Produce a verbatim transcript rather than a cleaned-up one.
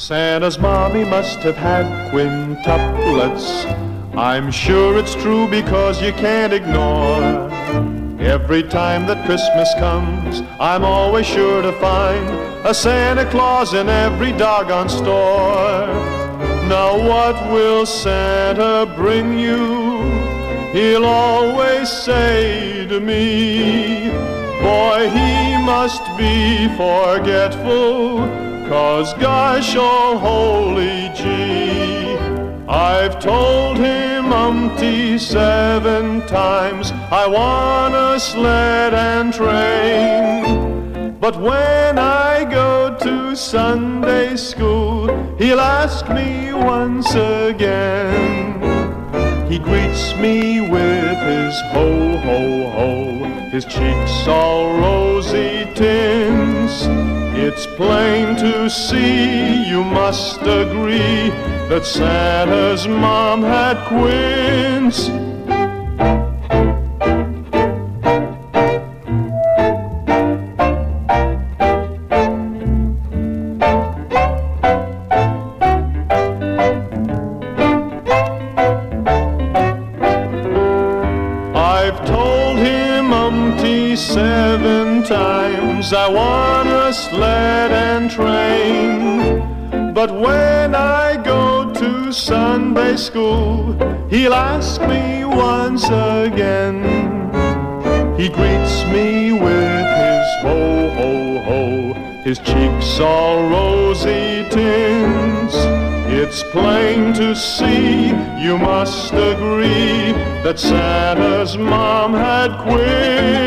Santa's mommy must have had quintuplets. I'm sure it's true because you can't ignore. Every time that Christmas comes, I'm always sure to find a Santa Claus in every doggone store. Now what will Santa bring you? He'll always say to me, boy, he must be forgetful, 'cause gosh, oh holy gee, I've told him umpty seven times I want a sled and train. But when I go to Sunday school, he'll ask me once again. He greets me with his ho, ho, ho, his cheeks all rosy tints. It's plain to see, you must agree, that Santa's mom had quints. I've told him umpty seven times I want a sled and train. But when I go to Sunday school, he'll ask me once again. He greets me with his ho, ho, ho, his cheeks all rosy tints. It's plain to see, you must agree, that Santa's mom had quints.